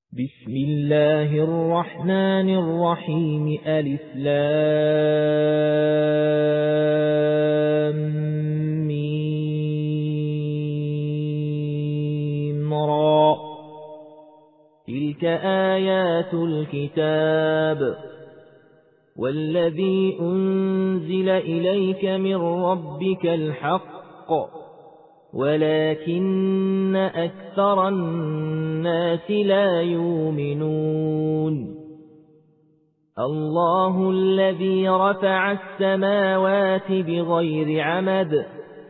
بسم الله الرحمن الرحيم ألف لام ميم را تلك آيات الكتاب والذي أنزل إليك من ربك الحق ولكن أكثر الناس لا يؤمنون الله الذي رفع السماوات بغير عمد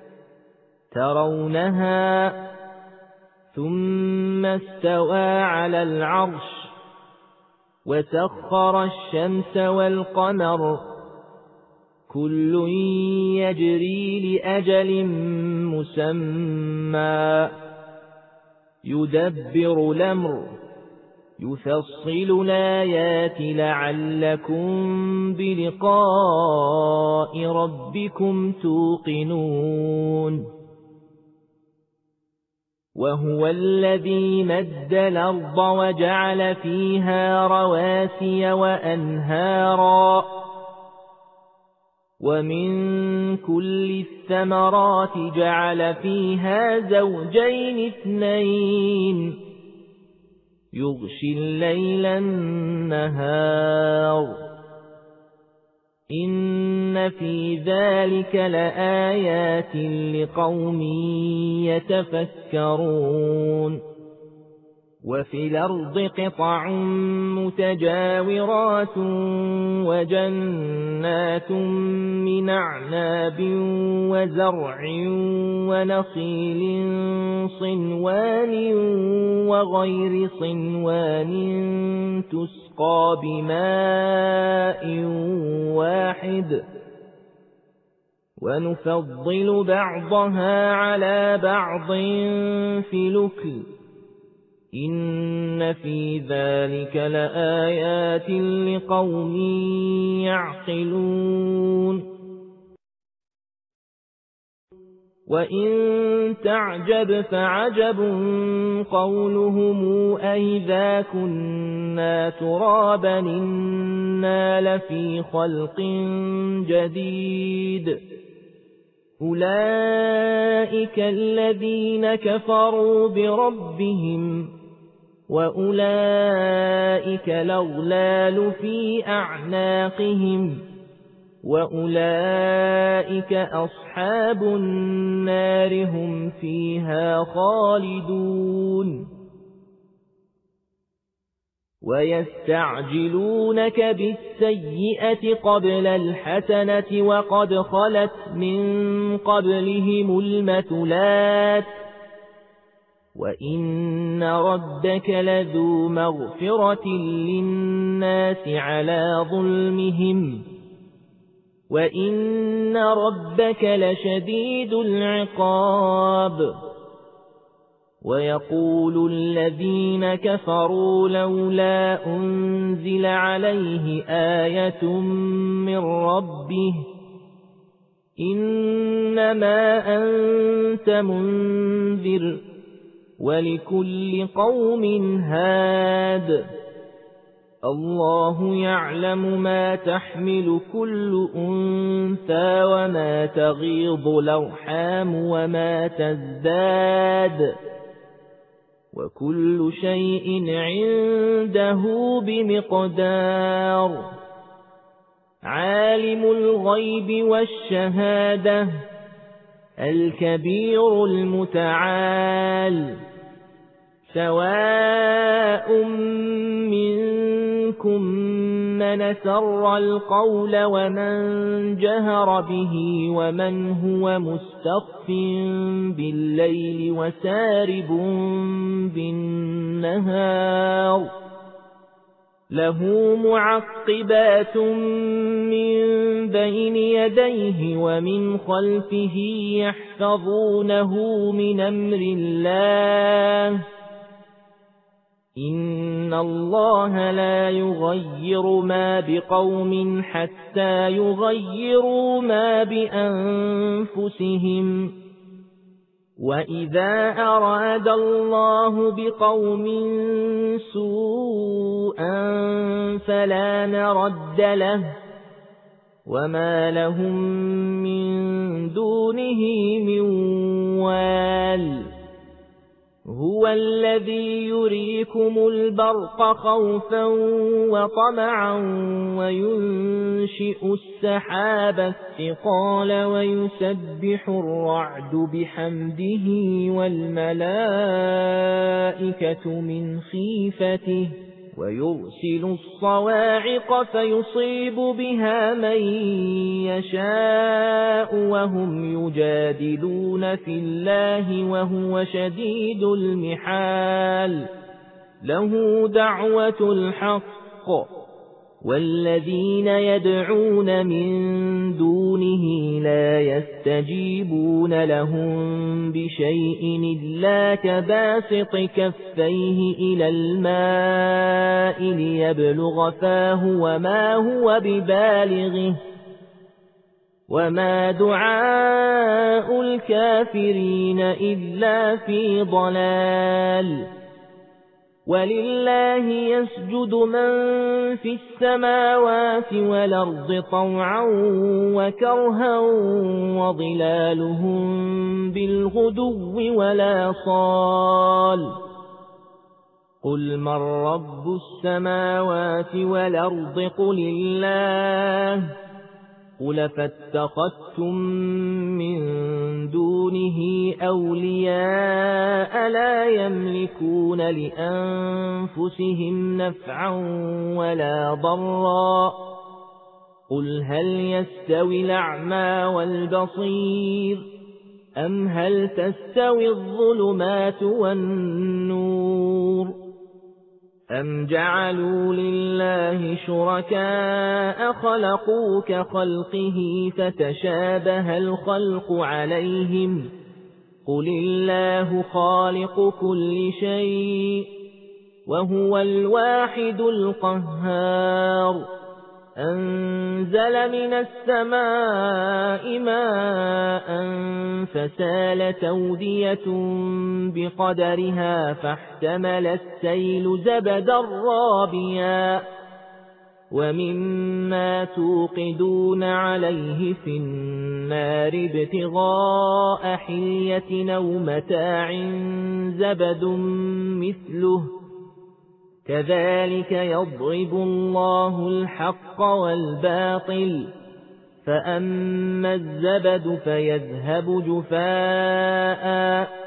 ترونها ثم استوى على العرش وسخر الشمس والقمر كل يجري لأجل مسمى يدبر الأمر يفصل الآيات لعلكم بلقاء ربكم توقنون وهو الذي مد الأرض وجعل فيها رواسي وأنهارا ومن كل الثمرات جعل فيها زوجين اثنين يغشي الليل النهار إن في ذلك لآيات لقوم يتفكرون وفي الأرض قطع متجاورات وجنات من أعناب وزرع ونخيل صنوان وغير صنوان تسقى بماء واحد ونفضل بعضها على بعض في الأكل إن في ذلك لآيات لقوم يعقلون وإن تعجب فعجب قولهم أئذا كنا ترابا إنا لفي خلق جديد أولئك الذين كفروا بربهم وأولئك الأغلال في أعناقهم وأولئك أصحاب النار هم فيها خالدون ويستعجلونك بالسيئة قبل الحسنة وقد خلت من قبلهم المثلات وإن ربك لذو مغفرة للناس على ظلمهم وإن ربك لشديد العقاب ويقول الذين كفروا لولا أنزل عليه آية من ربه إنما أنت منذر ولكل قوم هاد الله يعلم ما تحمل كل أنثى وما تغيض الأرحام وما تزداد وكل شيء عنده بمقدار عالم الغيب والشهادة الكبير المتعال سواء منكم من سر القول ومن جهر به ومن هو مستخف بالليل وسارب بالنهار له معقبات من بين يديه ومن خلفه يحفظونه من أمر الله إن الله لا يغير ما بقوم حتى يغيروا ما بأنفسهم وَإِذَا أَرَادَ اللَّهُ بِقَوْمٍ سُوءًا فَلَا مَرَدَّ لَهُ وَمَا لَهُم مِّن دُونِهِ مِن وَالٍ هُوَ الَّذِي يُرِيكُمُ الْبَرْقَ خَوْفًا وَطَمَعًا وَيُنشِئُ السَّحَابَ الثِّقَالَ وَيُسَبِّحُ الرَّعْدُ بِحَمْدِهِ وَالْمَلَائِكَةُ مِنْ خِيفَتِهِ وَيُرْسِلُ الصَّوَاعِقَ فَيُصِيبُ بِهَا مَن يَشَاءُ وَهُمْ يُجَادِلُونَ فِي اللَّهِ وَهُوَ شَدِيدُ الْمِحَالِ لَهُ دَعْوَةُ الْحَقِّ وَالَّذِينَ يَدْعُونَ مِن دُونِهِ لَا يَسْتَجِيبُونَ لَهُم بِشَيْءٍ إِلَّا كَبَاسِطِ كَفَّيْهِ إِلَى الْمَاءِ لِيَبْلُغَ فَاهُ وَمَا هُوَ بِبَالِغِهِ وَمَا دُعَاءُ الْكَافِرِينَ إِلَّا فِي ضَلَالٍ وَلِلَّهِ يَسْجُدُ مَن فِي السَّمَاوَاتِ وَالْأَرْضِ طَوْعًا وَكَرْهًا وَظِلَالُهُم بِالْغُدُوِّ وَالْآصَالِ قُلْ مَن رَّبُّ السَّمَاوَاتِ وَالْأَرْضِ قُلِ اللَّهُ قُلْ فَاتَّخَذْتُم مِّن دُونِهِ أَوْلِيَاءَ لَا يَمْلِكُونَ لِأَنفُسِهِمْ نَفْعًا وَلَا ضَرًّا قُلْ هَلْ يَسْتَوِي الْأَعْمَى وَالْبَصِيرُ أَمْ هَلْ تَسْتَوِي الظُّلُمَاتُ وَالنُّورُ أَمْ جَعَلُوا لِلَّهِ شُرَكَاءَ خَلَقُوا كَخَلْقِهِ فَتَشَابَهَ الْخَلْقُ عَلَيْهِمْ قُلِ اللَّهُ خَالِقُ كُلِّ شَيْءٍ وَهُوَ الْوَاحِدُ الْقَهَّارُ أَنزَلَ مِنَ السَّمَاءِ مَاءً فَسَالَتْ أَوْدِيَةٌ بِقَدَرِهَا فَاحْتَمَلَ السَّيْلُ زَبَدًا رَّابِيًا وَمِمَّا تُوقِدُونَ عَلَيْهِ فِي النَّارِ ابْتِغَاءَ حِلْيَةٍ أَوْ مَتَاعٍ زَبَدٌ مِّثْلُهُ كَذَلِكَ يَضْرِبُ اللَّهُ الْحَقَّ وَالْبَاطِلَ فَأَمَّا الزَّبَدُ فَيَذْهَبُ جُفَاءً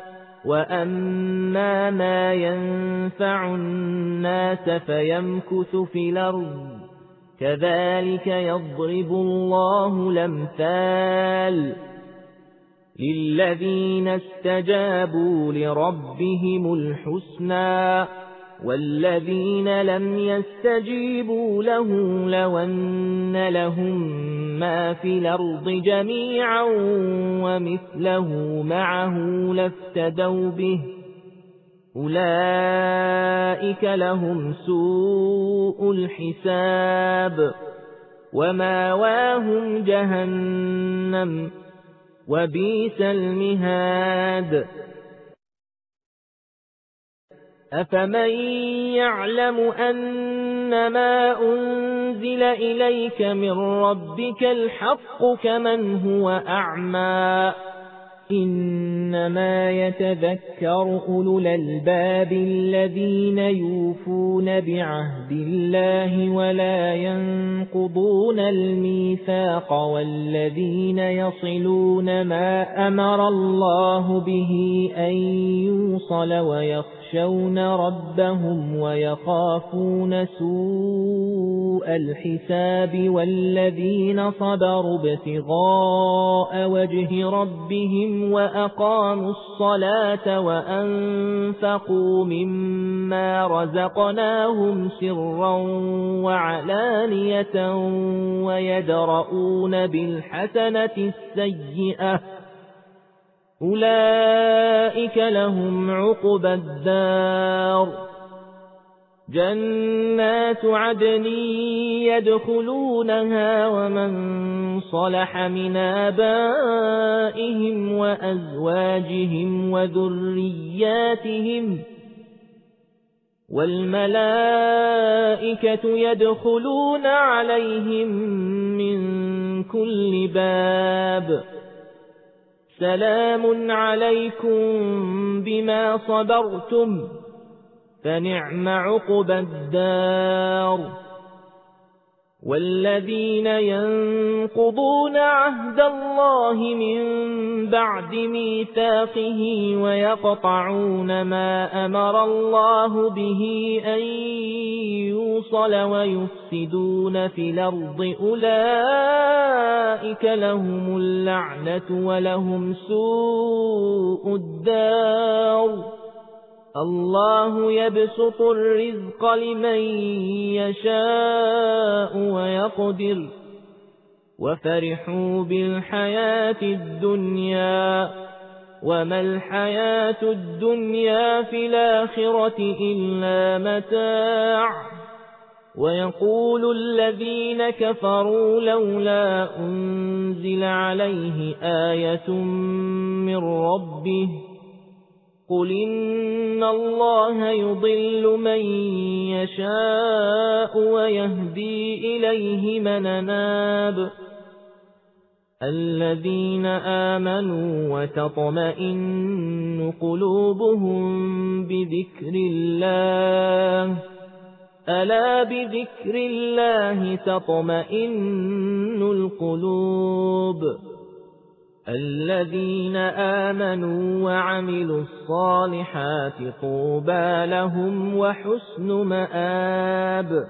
وَأَمَّا مَا يَنفَعُ النَّاسَ فَيَمْكُثُ فِي الْأَرْضِ كَذَلِكَ يَضْرِبُ اللَّهُ الْأَمْثَالَ لِلَّذِينَ اسْتَجَابُوا لِرَبِّهِمُ الْحُسْنَى وَالَّذِينَ لَمْ يَسْتَجِيبُوا لَهُ لَوْ أَنَّ لَهُم مَّا فِي الْأَرْضِ جَمِيعًا وَمِثْلَهُ مَعَهُ لَافْتَدَوْا بِهِ أُولَئِكَ لَهُمْ سُوءُ الْحِسَابِ وَمَأْوَاهُمْ جَهَنَّمُ وَبِئْسَ الْمِهَادُ أَفَمَن يَعْلَمُ أَنَّمَا أُنزِلَ إِلَيْكَ مِن رَّبِّكَ الْحَقُّ كَمَنْ هُوَ أَعْمَىٰ إِنَّمَا يَتَذَكَّرُ أُولُو الْأَلْبَابِ الَّذِينَ يُوفُونَ بِعَهْدِ اللَّهِ وَلَا يَنقُضُونَ الْمِيثَاقَ وَالَّذِينَ يَصِلُونَ مَا أَمَرَ اللَّهُ بِهِ أَن يُوصَلَ وَيَخْشَوْنَ رَبَّهُمْ وَيَخَافُونَ سُوءَ الْحِسَابِ وَالَّذِينَ صَبَرُوا ابْتِغَاءَ وَجْهِ رَبِّهِمْ وَأَقَامُوا الصَّلَاةَ وَأَنفَقُوا مِمَّا رَزَقْنَاهُمْ سِرًّا وَعَلَانِيَةً وَيَدْرَءُونَ بِالْحَسَنَةِ السَّيِّئَةَ أُولَئِكَ لَهُمْ عُقْبَى الدَّارِ جنات عدن يدخلونها ومن صلح من آبائهم وأزواجهم وذرياتهم والملائكة يدخلون عليهم من كل باب سلام عليكم بما صبرتم فنعم عقبى الدار والذين ينقضون عهد الله من بعد ميثاقه ويقطعون ما أمر الله به أن يوصل ويفسدون في الأرض أولئك لهم اللعنة ولهم سوء الدار الله يبسط الرزق لمن يشاء ويقدر وفرحوا بالحياة الدنيا وما الحياة الدنيا في الآخرة إلا متاع ويقول الذين كفروا لولا أنزل عليه آية من ربه قل إن الله يضل من يشاء ويهدي إليه من أناب الذين آمنوا وتطمئن قلوبهم بذكر الله ألا بذكر الله تطمئن القلوب الذين آمنوا وعملوا الصالحات طوبى لهم وحسن مآب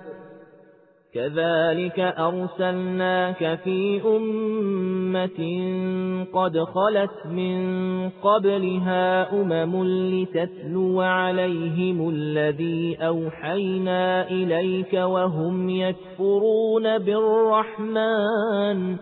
كذلك أرسلناك في أمة قد خلت من قبلها لتتلو عليهم الذي أوحينا إليك وهم يكفرون بالرحمن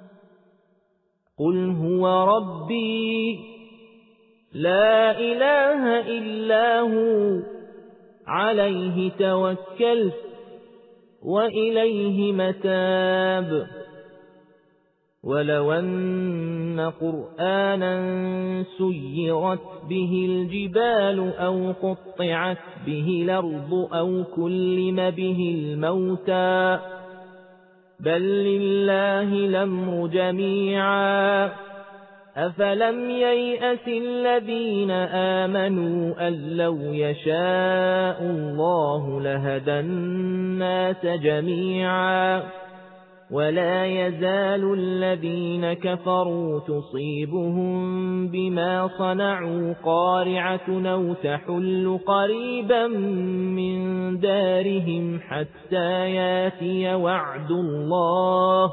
قل هو ربي لا إله إلا هو عليه توكلت وإليه متاب ولو أن قرآنا سيرت به الجبال أو قطعت به الأرض أو كلم به الموتى بل لله الأمر جميعا أفلم ييأس الذين آمنوا أن لو يشاء الله لهدى الناس جميعا ولا يزال الذين كفروا تصيبهم بما صنعوا قارعة أو تحل قريبا من دارهم حتى ياتي وعد الله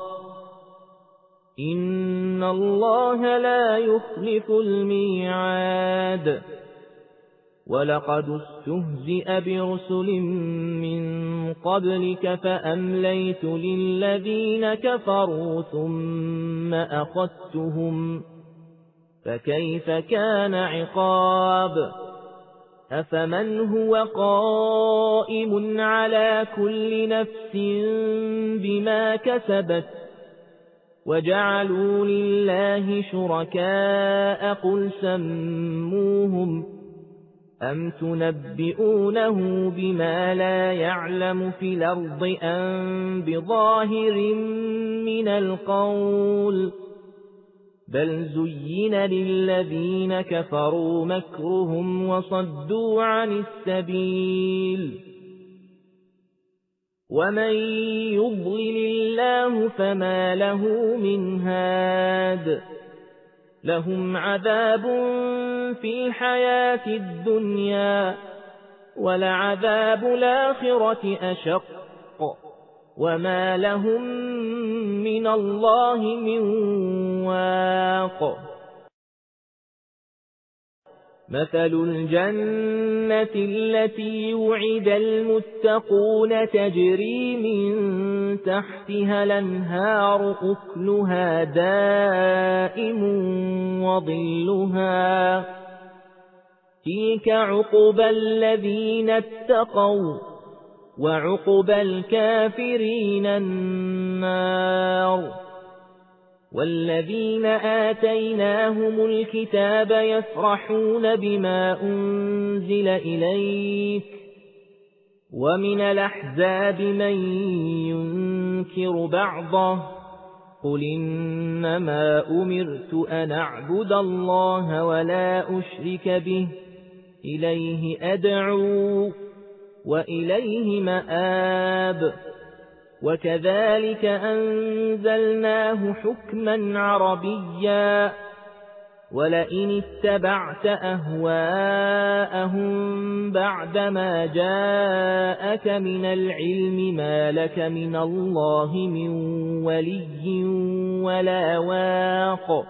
إن الله لا يخلف الميعاد ولقد استهزئ برسل من قبلك فأمليت للذين كفروا ثم أخذتهم فكيف كان عقاب أفمن هو قائم على كل نفس بما كسبت وجعلوا لله شركاء قل سموهم أم تنبئونه بما لا يعلم في الأرض أم بظاهر من القول بل زين للذين كفروا مكرهم وصدوا عن السبيل ومن يضلل الله فما له من هاد لهم عذاب في الحياة الدنيا ولعذاب الآخرة أشق وما لهم من الله من واق مثل الجنة التي وعد المتقون تجري من تحتها الأنهار أكلها دائم وظلها تلك عقبى الذين اتقوا وعقبى الكافرين النار. والذين آتيناهم الكتاب يفرحون بما أنزل إليك ومن الأحزاب من ينكر بعضه قل إنما أمرت أن أعبد الله ولا أشرك به إليه أدعو وإليه مآب. وكذلك أنزلناه حكما عربيا ولئن اتبعت أهواءهم بعدما جاءك من العلم ما لك من الله من ولي ولا واق.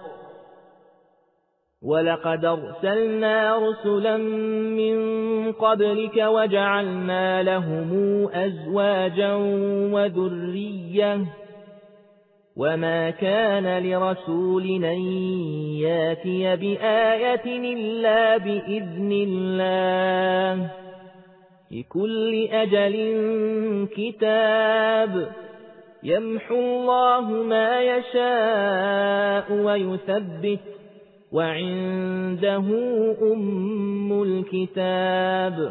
ولقد أرسلنا رسلا من قبلك وجعلنا لهم أزواجا وذرية وما كان لرسول أن ياتي بآية إلا بإذن الله لكل أجل كتاب يمحو الله ما يشاء ويثبت وعنده أم الكتاب.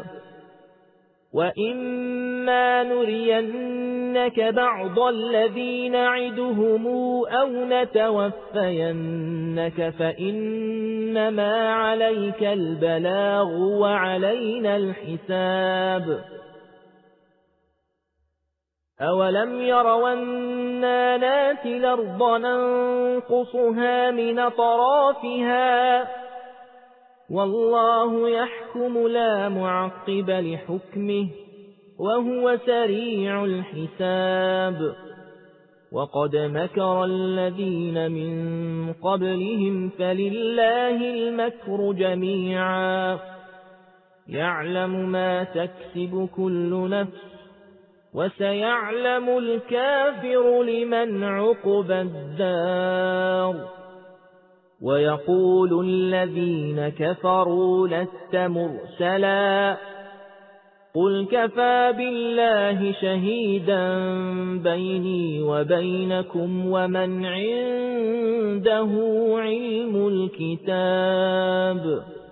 وإما نرينك بعض الذي نعدهم أو نتوفينك فإنما عليك البلاغ وعلينا الحساب. أولم يروا أنا ناتي الأرض ننقصها من أطرافها والله يحكم لا معقب لحكمه وهو سريع الحساب. وقد مكر الذين من قبلهم فلله المكر جميعا يعلم ما تكسب كل نفس وسيعلم الكافر لمن عقبى الدار. ويقول الذين كفروا لست مرسلا قل كفى بالله شهيدا بيني وبينكم ومن عنده علم الكتاب.